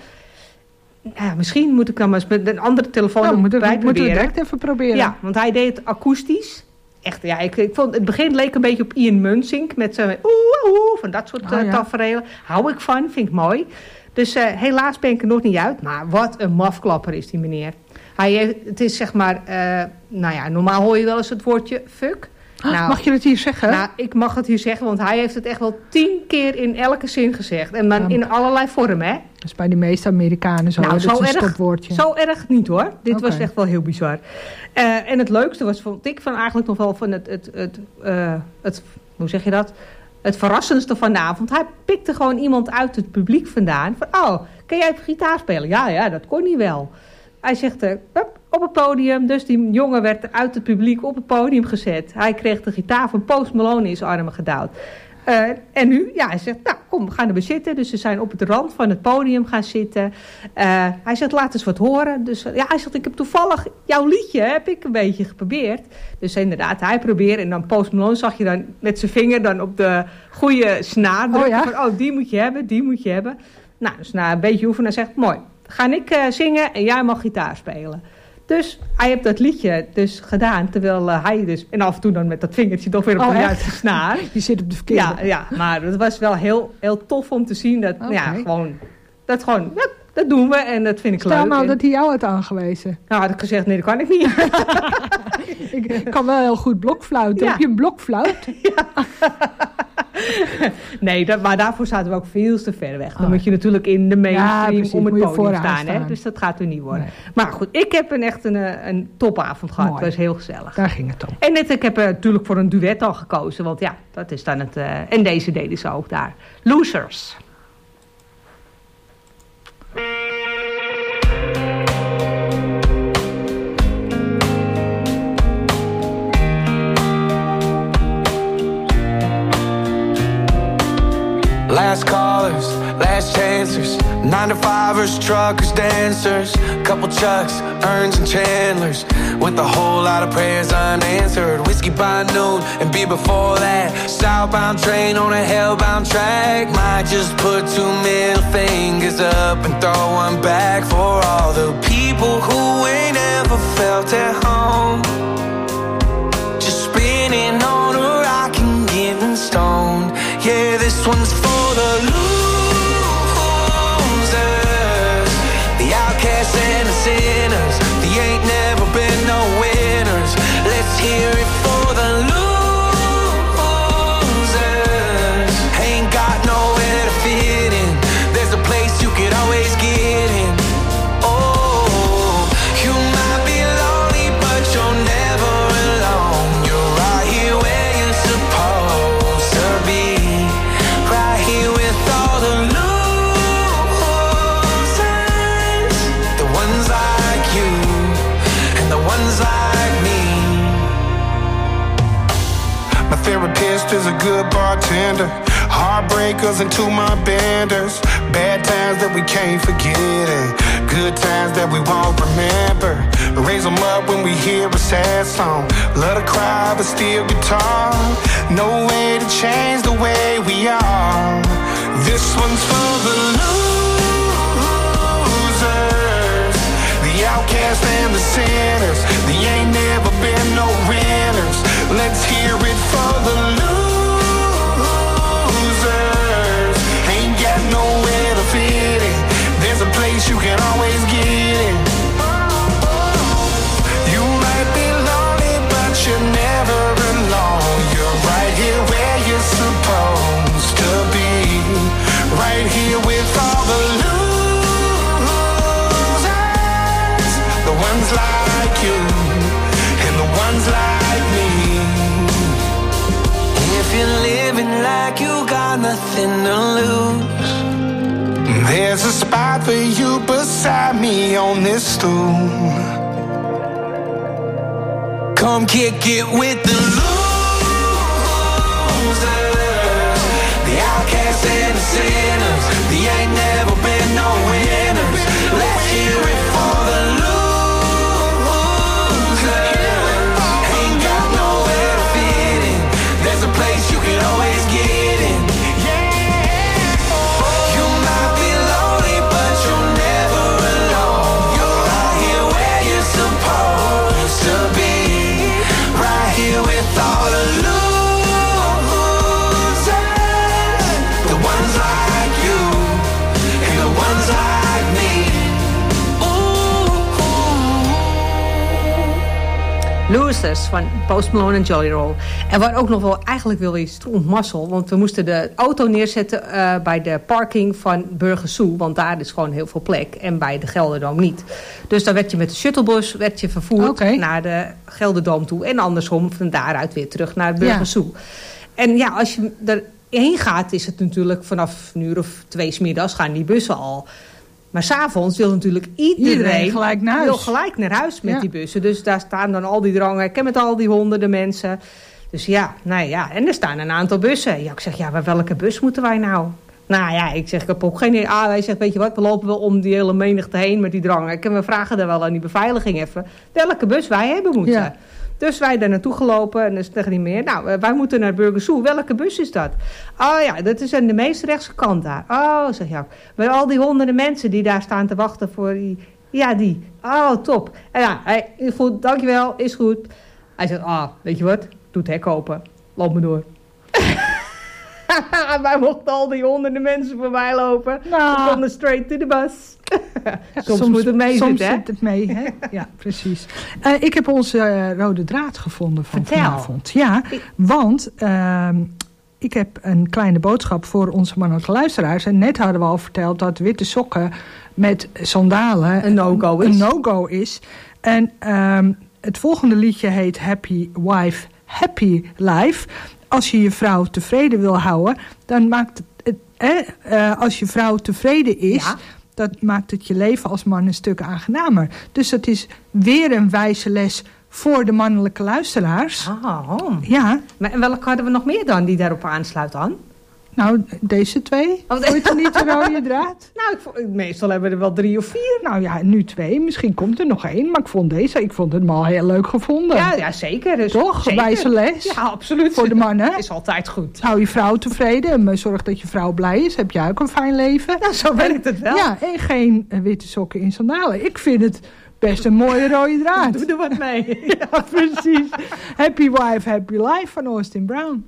Ja, misschien moet ik dan maar eens met een andere telefoon nou, moeten, bij moeten we direct even proberen. Ja, want hij deed het akoestisch. Echt, ja, ik, ik vond het begin leek een beetje op Ian Munsink. Met zijn oeh, oeh, van dat soort oh, uh, ja. tafereelen. Hou ik van, vind ik mooi. Dus uh, helaas ben ik er nog niet uit. Maar wat een mafklapper is die meneer. Hij heeft, het is zeg maar... Uh, nou ja, normaal hoor je wel eens het woordje fuck. Nou, mag je het hier zeggen? Nou, ik mag het hier zeggen. Want hij heeft het echt wel tien keer in elke zin gezegd. En dan ja, in allerlei vormen, hè. Dat is bij de meeste Amerikanen zo. Nou, dat zo, is een erg, stopwoordje. Zo erg niet, hoor. Dit okay. was echt wel heel bizar. Uh, en het leukste was, vond ik van eigenlijk nog wel van het... het, het, uh, het hoe zeg je dat... Het verrassendste van de avond. Hij pikte gewoon iemand uit het publiek vandaan. Van, oh, kan jij gitaar spelen? Ja, ja, dat kon hij wel. Hij zegt, uh, op het podium. Dus die jongen werd uit het publiek op het podium gezet. Hij kreeg de gitaar van Post Malone in zijn armen gedouwd. Uh, en nu, ja, hij zegt, nou, kom, we gaan er weer zitten. Dus ze zijn op het rand van het podium gaan zitten. Uh, hij zegt, laat eens wat horen. Dus uh, ja, hij zegt, ik heb toevallig jouw liedje, heb ik een beetje geprobeerd. Dus inderdaad, hij probeert. En dan Post Malone zag je dan met zijn vinger dan op de goede snaar drukken. Oh, ja? Van, oh, die moet je hebben, die moet je hebben. Nou, dus na een beetje oefenen, zegt, mooi, ga ik uh, zingen en jij mag gitaar spelen. Dus hij heeft dat liedje dus gedaan, terwijl uh, hij dus... En af en toe dan met dat vingertje toch weer op oh, de juiste snaar. Je zit op de verkeerde. Ja, ja, maar het was wel heel, heel tof om te zien dat, okay. ja, gewoon... Dat gewoon, ja, dat doen we en dat vind ik Stel leuk. Stel nou en, dat hij jou had aangewezen. Nou, had ik gezegd, nee, dat kan ik niet. Ik kan wel heel goed blokfluiten. Ja. Heb je een blokfluit? Ja. Nee, dat, maar daarvoor zaten we ook veel te ver weg. Dan oh. moet je natuurlijk in de mainstream ja, om het podium staan. staan. Hè? Dus dat gaat er niet worden. Nee. Maar goed, ik heb een echt een, een topavond gehad. Mooi. Het was heel gezellig. Daar ging het om. En net, ik heb uh, natuurlijk voor een duet al gekozen. Want ja, dat is dan het... Uh, en deze deden ze ook daar. Losers. Last callers, last chancers, nine to fivers, truckers, dancers, couple Chucks, Erns and Chandlers, with a whole lot of prayers unanswered. Whiskey by noon and beer before that. Southbound train on a hellbound track. Might just put two middle fingers up and throw one back for all the people who ain't ever felt at home. Just spinning on a rock and getting stoned. Yeah, this one's for the losers. therapist is a good bartender. Heartbreakers and two my benders. Bad times that we can't forget and good times that we won't remember. Raise them up when we hear a sad song. Let her cry but still guitar. No way to change the way we are. This one's for the losers, the outcasts and the sinners. There ain't never been no winners. Let's hear it for the losers. Ain't got nowhere to fit in. There's a place you can always get in. You might be lonely, but you're never alone. You're right here where you're supposed to be. Right here with all the losers. The ones like you and the ones like me. If you're living like you got nothing to lose, there's a spot for you beside me on this stool. Come kick it with the losers, the outcasts and the sinners. There ain't never been no winners. Let's hear it for the losers. Ain't got nowhere to fit in. There's a place you can always get in. You might be lonely, but you're never alone. You're right here where you're supposed to be. Right here with all the losers. The ones like you and the ones like me. Losers van Post Malone en Jelly Roll. En waar ook nog wel eigenlijk wil je strontmassel. Want we moesten de auto neerzetten uh, bij de parking van Burgersoe. Want daar is gewoon heel veel plek. En bij de Gelderdoom niet. Dus dan werd je met de shuttlebus werd je vervoerd okay. naar de Gelderdoom toe. En andersom van daaruit weer terug naar Burgersoe. Ja. En ja, als je erheen gaat is het natuurlijk vanaf een uur of twee 's middags gaan die bussen al. Maar 's avonds wil natuurlijk iedereen, iedereen gelijk naar huis. Wil gelijk naar huis met ja. die bussen. Dus daar staan dan al die drangen. Ik ken met al die honderden mensen. Dus ja, nou ja. En er staan een aantal bussen. Ja, ik zeg, ja, maar welke bus moeten wij nou? Nou ja, ik zeg, ik heb ook geen idee. Ah, hij zegt, weet je wat, we lopen wel om die hele menigte heen met die drangen. En we vragen er wel aan die beveiliging even welke bus wij hebben moeten. Ja. Dus wij daar naartoe gelopen en dus tegen die meer. Nou, wij moeten naar Burgersoe. Welke bus is dat? Oh ja, dat is aan de meest rechtse kant daar. Oh, zeg je ook. Maar al die honderden mensen die daar staan te wachten voor die. Ja, die. Oh, top. En ja, hij voelt, dankjewel, is goed. Hij zegt, ah, oh, weet je wat? Doe het hek open. Loop me door. Wij mochten al die honderden mensen voorbij lopen. Nou. We konden straight to the bus. soms, soms moet het mee soms zitten, hè? zit het mee, hè? Ja, precies. Uh, ik heb onze uh, rode draad gevonden van Vertel. vanavond. Ja, want uh, ik heb een kleine boodschap voor onze mannelijke luisteraars. En net hadden we al verteld dat witte sokken met sandalen een no-go is. Een no-go is. En uh, het volgende liedje heet Happy Wife, Happy Life. Als je je vrouw tevreden wil houden, dan maakt het, eh, uh, als je vrouw tevreden is, ja. dat maakt het je leven als man een stuk aangenamer. Dus dat is weer een wijze les voor de mannelijke luisteraars. Oh. Ja. Maar en welke hadden we nog meer dan die daarop aansluit dan? Nou, deze twee. Oh, Vond je niet een rode draad? Nou, ik vond, meestal hebben we er wel drie of vier. Nou ja, nu twee. Misschien komt er nog één. Maar ik vond deze, ik vond het al heel leuk gevonden. Ja, ja zeker. Dus Toch? Zeker. Wijze les. Ja, absoluut. Voor de mannen. Is altijd goed. Hou je vrouw tevreden. En zorg dat je vrouw blij is. Heb jij ook een fijn leven. Ja, zo werkt het wel. Ja, en geen witte sokken in sandalen. Ik vind het best een mooie rode draad. Doe er wat mee. Ja, precies. Happy Wife, Happy Life van Austin Brown.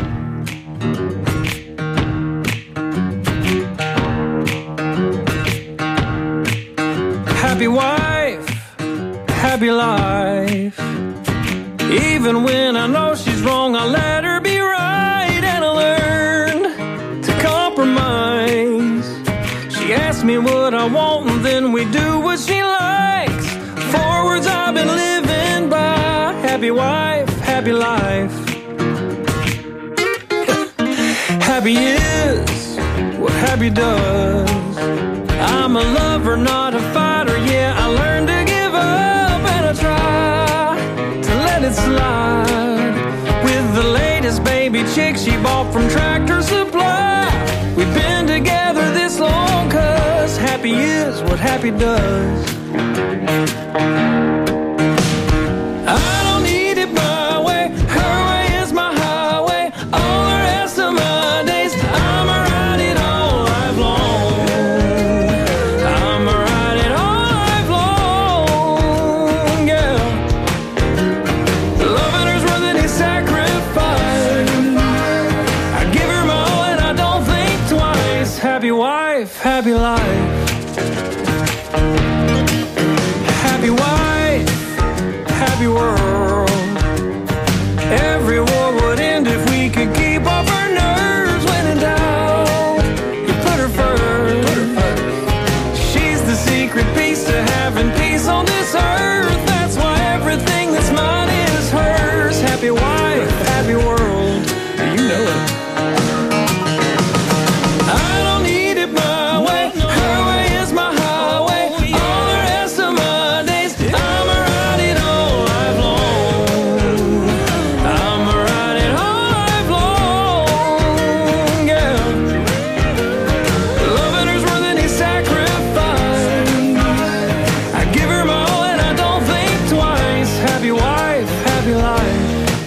Happy wife, happy life. Even when I know she's wrong, I let her be right. And I learned to compromise. She asks me what I want and then we do what she likes. Forwards I've been living by. Happy wife, happy life. Happy is what happy does. I'm a lover, not a fighter. Yeah, I learned to give up and I try to let it slide with the latest says what happy does. I don't need it my way, her way is my highway. All the rest of my days, I'ma ride it all life long. I'ma ride it all life long, yeah. Loving her's worth any sacrifice. I give her my all and I don't think twice. Happy wife, happy life. Happy wife, happy world. Every war would end if we could keep off our nerves. When in doubt, you put her first. Put her first. She's the secret piece to having peace on this earth. That's why everything that's mine is hers. Happy wife, happy world. You know it. I don't need it my way. Her way is my highway. All the rest of my days, I'ma ride it all life long. I'ma ride it all life long, yeah. Loving her's worth any sacrifice. I give her my all and I don't think twice. Happy wife, happy life.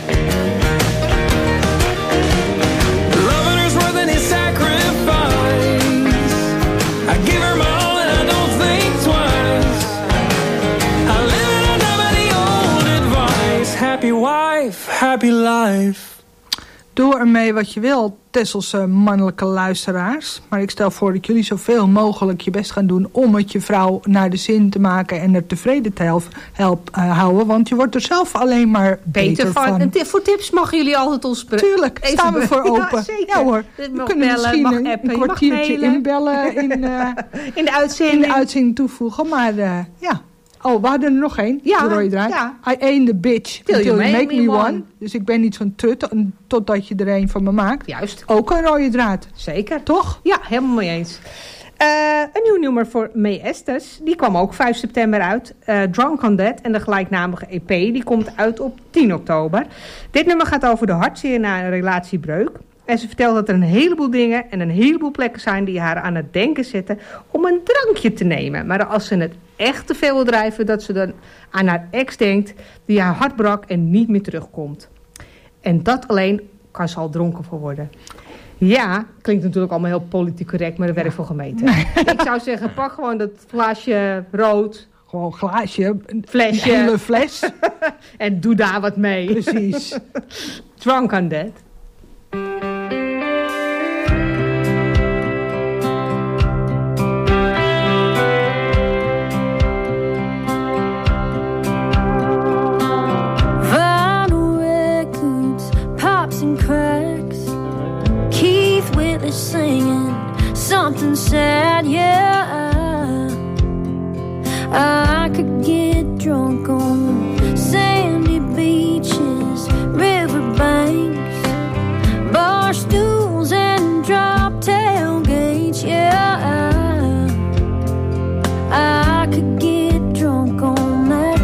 Loving her's worth any sacrifice. I give her my all and I don't think twice. I live it under by the old advice. Happy wife, happy life. Doe ermee wat je wil, Tesselse mannelijke luisteraars. Maar ik stel voor dat jullie zoveel mogelijk je best gaan doen om het je vrouw naar de zin te maken en er tevreden te help, help, uh, houden. Want je wordt er zelf alleen maar beter, Beter van. van. En t- voor tips mogen jullie altijd ons... be- Tuurlijk, even staan we be- voor Ja, open. zeker. Ja hoor, Je we mag kunnen bellen, misschien mag een, appen, een je mag kwartiertje mailen. inbellen in, uh, In de uitzending. in de uitzending toevoegen. Maar uh, ja. Oh, we hadden er nog één. Ja, de rode draad. ja. I ain't the bitch Till until you you make make me me one. one. Dus ik ben niet zo'n tut en totdat je er een van me maakt. Juist. Ook een rode draad. Zeker. Toch? Ja, helemaal mee eens. Uh, een nieuw nummer voor May Estes. Die kwam ook vijf september uit. Uh, Drunk on That. En de gelijknamige E P die komt uit op tien oktober. Dit nummer gaat over de hartzeer na een relatiebreuk. En ze vertelt dat er een heleboel dingen en een heleboel plekken zijn die haar aan het denken zetten om een drankje te nemen. Maar als ze het echt te veel wil drijven, dat ze dan aan haar ex denkt die haar hart brak en niet meer terugkomt. En dat alleen kan ze al dronken voor worden. Ja, klinkt natuurlijk allemaal heel politiek correct, maar dat werkt voor gemeente. Ik zou zeggen, pak gewoon dat glaasje rood. Gewoon een glaasje, een flesje. Een hele fles. En doe daar wat mee. Precies. Drunk on That. Vinyl records, pops and cracks. Keith Whitley singing something sad, yeah. I could get drunk on sandy beaches, riverbanks, bar stools and drop tailgates, yeah. I could get drunk on that.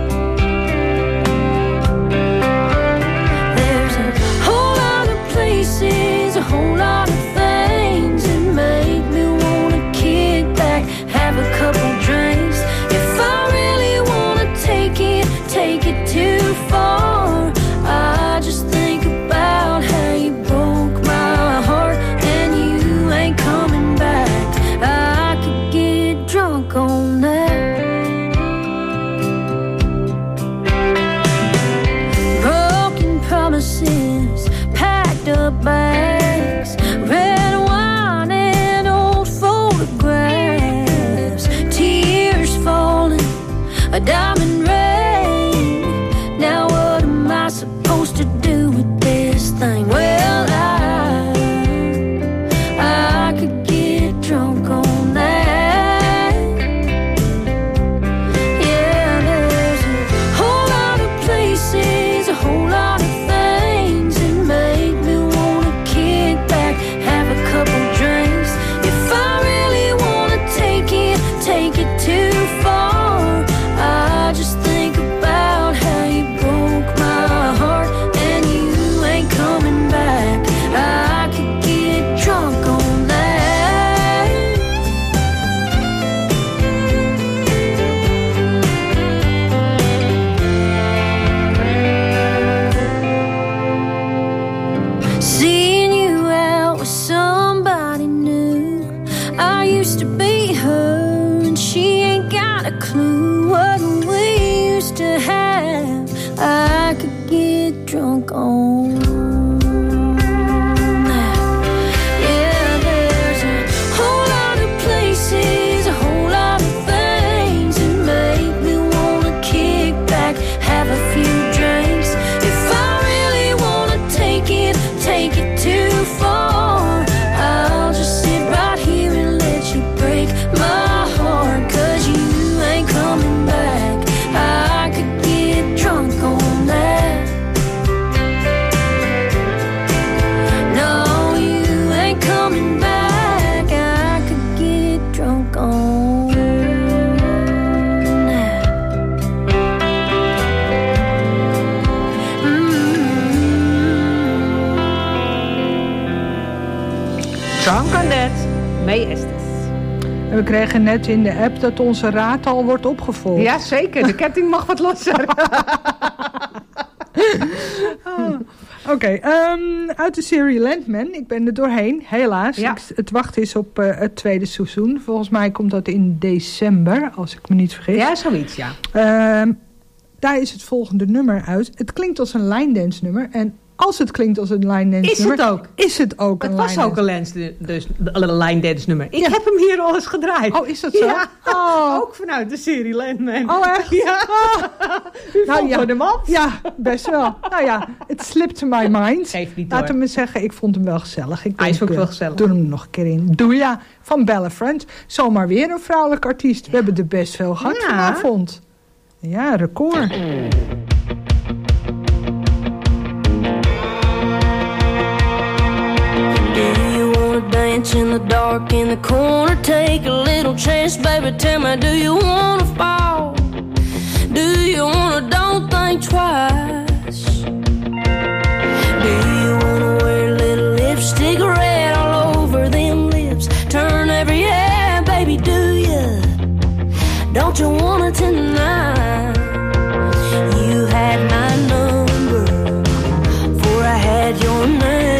There's a whole lot of places, a whole lot of things that make me wanna kick back, have a couple drinks. If I really wanna take it, take it too far. I just think about how you broke my heart and you ain't coming back. I could get drunk on that. Broken promises, packed up bags, red wine and old photographs, tears falling, a diamond ring. Now what am I supposed to do with this thing? Well, I, I could get drunk on that. a clue what we used to have. I could get drunk on. Yeah, there's a whole lot of places, a whole lot of things that make me wanna kick back, have a few drinks. If I really wanna take it, take it too far, I'll just sit right here and let you break my heart. 'Cause you ain't coming back, I could get drunk on that. No, you ain't coming back, I could get drunk on that. Drunk on that, May Estes. En we kregen net in de app dat onze raad al wordt opgevolgd. Ja, zeker. De ketting mag wat losser. Oh, Oké, okay, um, uit de serie Landman. Ik ben er doorheen, helaas. Ja. Ik, het wachten is op uh, het tweede seizoen. Volgens mij komt dat in december, als ik me niet vergis. Ja, zoiets, ja. Um, daar is het volgende nummer uit. Het klinkt als een line dance nummer. En als het klinkt als een line dance Is nummer... het ook. Is het ook Het een was line ook een line, dus, een line dance nummer. Ik heb hem hier al eens gedraaid. Oh, is dat zo? Ja, oh. ook vanuit de serie Landman. Oh, echt? Ja. Oh. U Nou, vond ja. hem op? Ja, best wel. Nou ja, het slipped to my mind. Geef niet door. Laten we zeggen, ik vond hem wel gezellig. Ik Hij is denk, ook wel uh, gezellig. Doe hem nog een keer in. Doe ja, van Bella Friends. Zomaar weer een vrouwelijk artiest. We hebben er best veel gehad Ja. vanavond. Ja, record. Dance in the dark in the corner, take a little chance, baby. Tell me, do you wanna fall? Do you wanna? Don't think twice. Do you wanna wear a little lipstick red all over them lips? Turn every yeah, baby, do you? Don't you wanna tonight? You had my number before I had your name.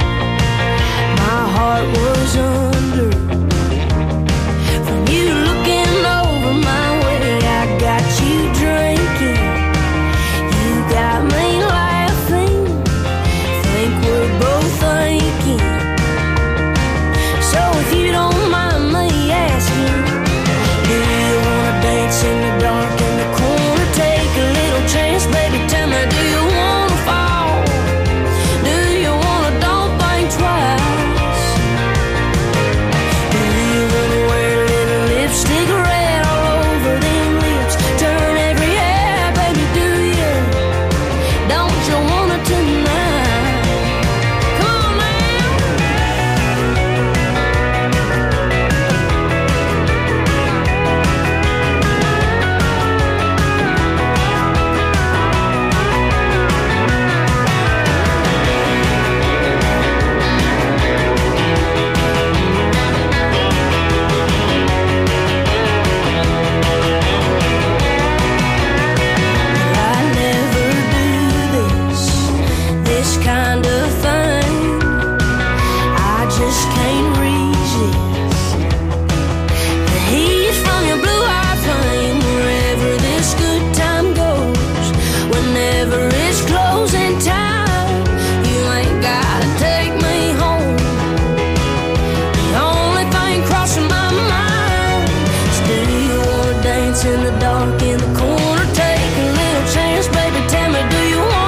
Was under from you looking over my way. I got you drinking, you got me laughing. Think we're both thinking. So if you don't mind me asking, do you wanna dance in the dark in the corner? Take a little chance, baby. Tell me, do you wanna fall? Do you wanna? Don't think twice. Stick red all over them lips. Turn every hair, baby, do you? Don't you want it tonight? Come on kind of thing. I just can't resist the heat from your blue-eyed flame. Wherever this good time goes, whenever it's closing time, you ain't gotta take me home. The only thing crossing my mind is, do you wanna dance in the dark in the corner? Take a little chance, baby, tell me, do you want?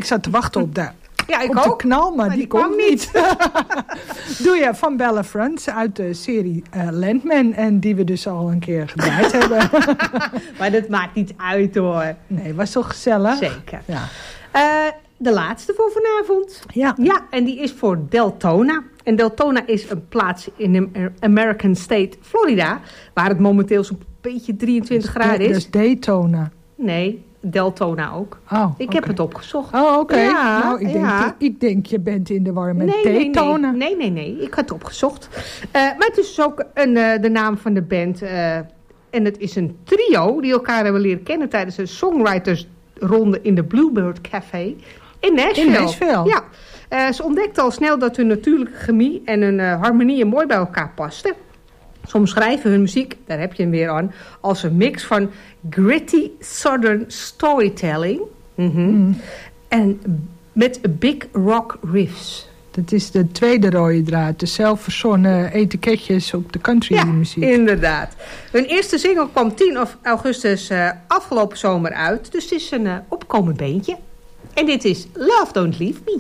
ik zat te wachten op de, ja, ik op ook. de knal, maar, maar die, die komt kwam niet. Doe je van Bella Friends uit de serie uh, Landman. En die we dus al een keer gedraaid hebben. Maar dat maakt niet uit hoor. Nee, was toch gezellig? Zeker. Ja. Uh, de laatste voor vanavond. Ja. Ja, en die is voor Deltona. En Deltona is een plaats in de American State, Florida. Waar het momenteel zo'n beetje drieëntwintig graden is. Dus Daytona. Nee, Deltona ook. Oh, ik okay. heb het opgezocht. Oh, oké. Okay. Ja, nou, ik, ja. denk, ik denk, je bent in de war met nee, Daytona. Nee, nee, nee, nee. Ik had het opgezocht. Uh, maar het is dus ook een, uh, de naam van de band. Uh, en het is een trio die elkaar hebben leren kennen tijdens een songwritersronde in de Bluebird Café in Nashville. In Nashville? Ja. Uh, ze ontdekten al snel dat hun natuurlijke chemie en hun uh, harmonieën mooi bij elkaar pasten. Ze omschrijven hun muziek, daar heb je hem weer aan, als een mix van gritty southern storytelling mm-hmm, mm. en met big rock riffs. Dat is de tweede rode draad, de zelfverzonnen etiketjes op de countrymuziek. Ja, inderdaad. Hun eerste single kwam tien augustus uh, afgelopen zomer uit, dus het is een uh, opkomend beentje. En dit is Love Don't Leave Me.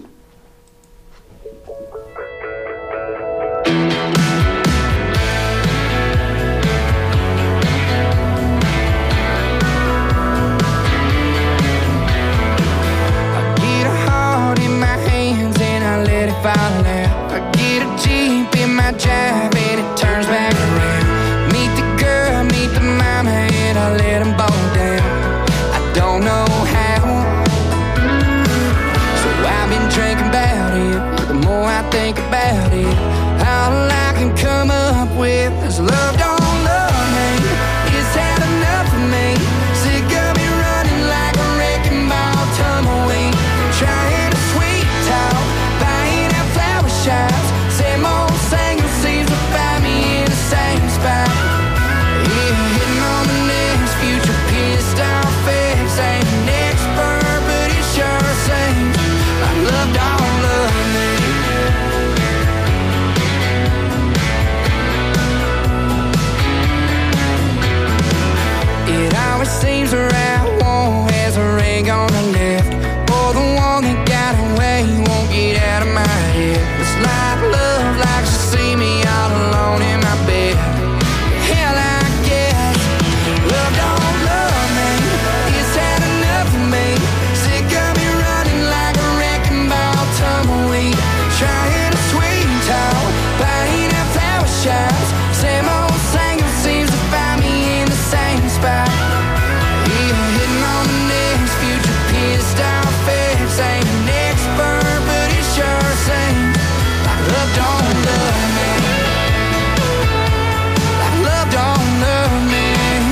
Fall out. I get a Jeep in my drive and it turns back around. Meet the girl, meet the mama, and I let them both down. I don't know how, so I've been drinking about it. The more I think about it, all I can come up with is love don't love me. It's had enough of me. Sick of me running like a wrecking ball, tumbleweed, trying to sweet talk. Shots. Same old single seems to find me in the same spot. Yeah, hitting on the next future pissed off face. Ain't an expert, but it sure seems like love don't love me. It always seems the right one has a ring on the left, or the one that got away won't get out of my head. Like love, like she see me all alone in my bed. Hell, I guess love don't love me. It's had enough of me. Sick of me running like a wrecking ball, tumbleweed, trying to sweet talk, buying out flower shops. Same old single seems to find me in the same spot. Yeah, hitting on the next future pissed off face. Ain't an expert, but it sure seems love don't love me. Like love don't love me.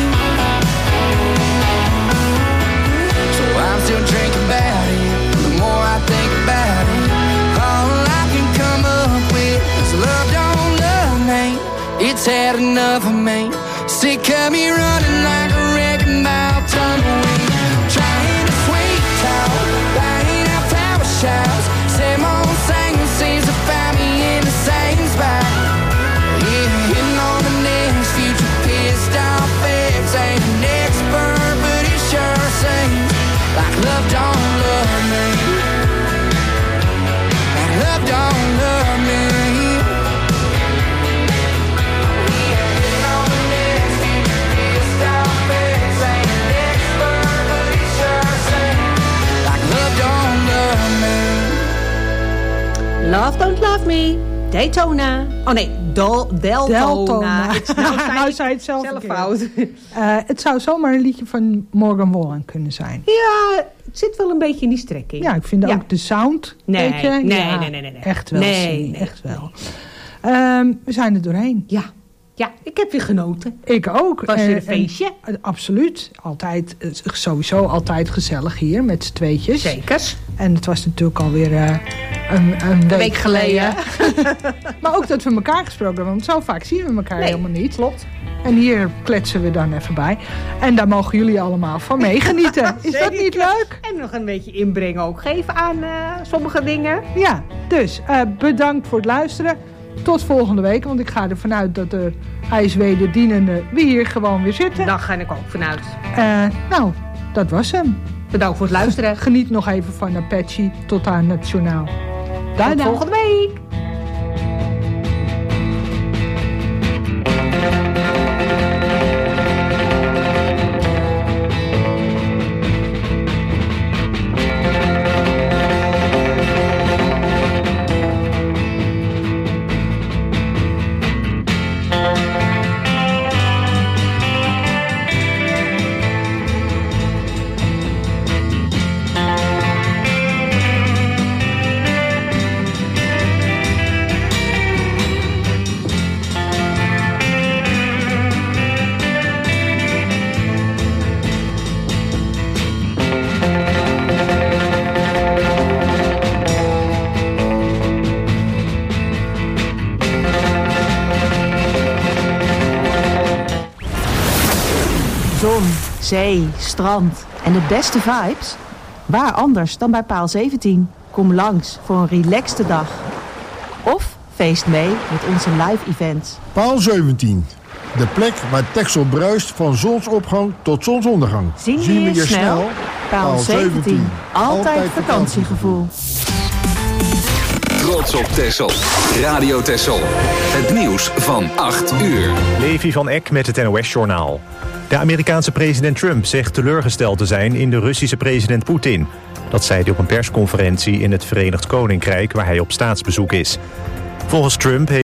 So I'm still drinking about it. The more I think about it, all I can come up with is love don't love me. It's had enough of me. Sick of me running like a wrecking ball, tumbleweed, trying to sweet talk, buying out flower shops. Same old single seems to find me in the same spot. Yeah, hitting on the next future pissed off ex. Ain't an expert, but it sure seems like love don't love me. Like love don't love me. Yeah, hitting on the next future pissed off ex. Ain't an expert, but it sure seems like love don't love me. Love Don't Love Me, Daytona. Oh nee, Dol, Deltona. Deltona. Nou, zei, nou zei het zelf, zelf zelf fout. uh, het zou zomaar een liedje van Morgan Wallen kunnen zijn. Ja, het zit wel een beetje in die strekking. Ja, ik vind ja. ook de sound. Nee, weet je, nee, ja, nee, nee, nee, nee. Echt wel. Nee, zien, nee, echt wel. Nee. Um, we zijn er doorheen. Ja. Ja, ik heb weer genoten. Ik ook. Was weer een en, feestje? En, absoluut. Altijd, sowieso altijd gezellig hier met z'n tweetjes. Zekers. En het was natuurlijk alweer uh, een, een week, week geleden. geleden. Maar ook dat we elkaar gesproken hebben. Want zo vaak zien we elkaar nee, helemaal niet. Klopt. En hier kletsen we dan even bij. En daar mogen jullie allemaal van meegenieten. Is dat niet leuk? En nog een beetje inbrengen ook geven aan uh, sommige dingen. Ja, dus uh, bedankt voor het luisteren. Tot volgende week, want ik ga ervan uit dat er ijswederdienenden we hier gewoon weer zitten. Daar ga ik ook vanuit. Uh, nou, dat was hem. Bedankt voor het luisteren. Geniet nog even van Apache tot aan het journaal. Tot volgende week. Zon, zee, strand en de beste vibes? Waar anders dan bij Paal zeventien? Kom langs voor een relaxte dag. Of feest mee met onze live events. Paal zeventien. De plek waar Texel bruist van zonsopgang tot zonsondergang. Zien we je snel? snel? Paal zeventien. Altijd, Altijd vakantiegevoel. Trots op Texel. Radio Texel. Het nieuws van acht uur. Levi van Eck met het N O S-journaal. De Amerikaanse president Trump zegt teleurgesteld te zijn in de Russische president Poetin. Dat zei hij op een persconferentie in het Verenigd Koninkrijk waar hij op staatsbezoek is. Volgens Trump heeft